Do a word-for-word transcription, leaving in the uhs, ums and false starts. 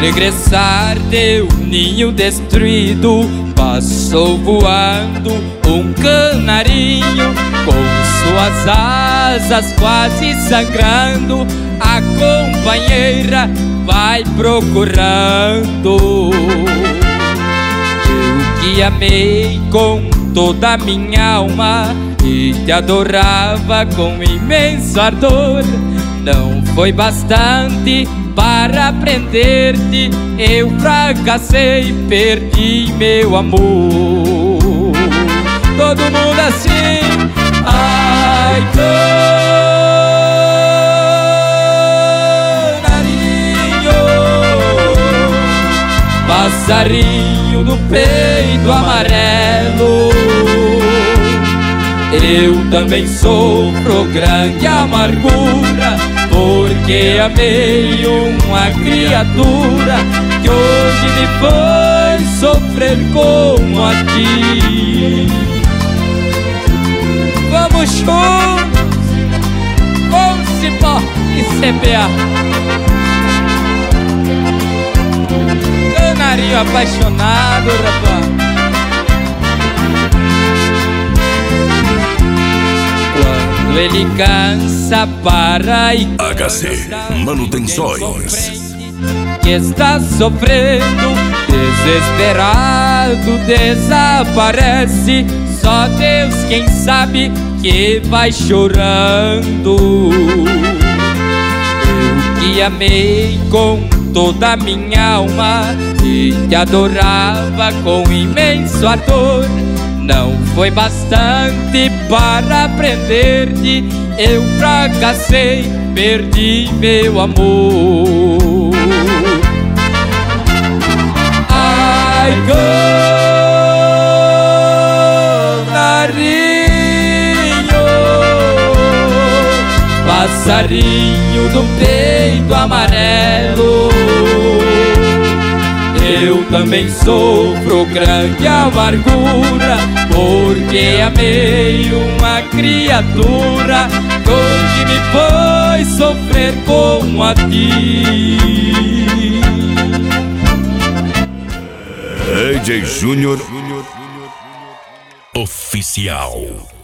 regressar teu ninho destruído, passou voando um canarinho, com suas asas quase sangrando, a companheira vai procurando. Eu que amei com toda a minha alma e te adorava com imenso ardor, não foi bastante para prender-te, eu fracassei, perdi meu amor. Todo mundo assim, ai, canarinho, passarinho do peito amarelo, eu também sofro grande amargura, porque amei uma criatura que hoje me faz sofrer como a ti. Vamos juntos com Cipó e C P A. Canarinho apaixonado, rapaz. Ele cansa para e H C Manutenções, que está sofrendo, desesperado, desaparece. Só Deus quem sabe que vai chorando. Eu que amei com toda a minha alma e te adorava com imenso ardor, não foi bastante para prender-te, eu fracassei, perdi meu amor. Ai, canarinho, passarinho do peito amarelo, eu também sofro grande amargura, porque amei uma criatura que hoje me faz sofrer como a ti. A J Júnior Oficial.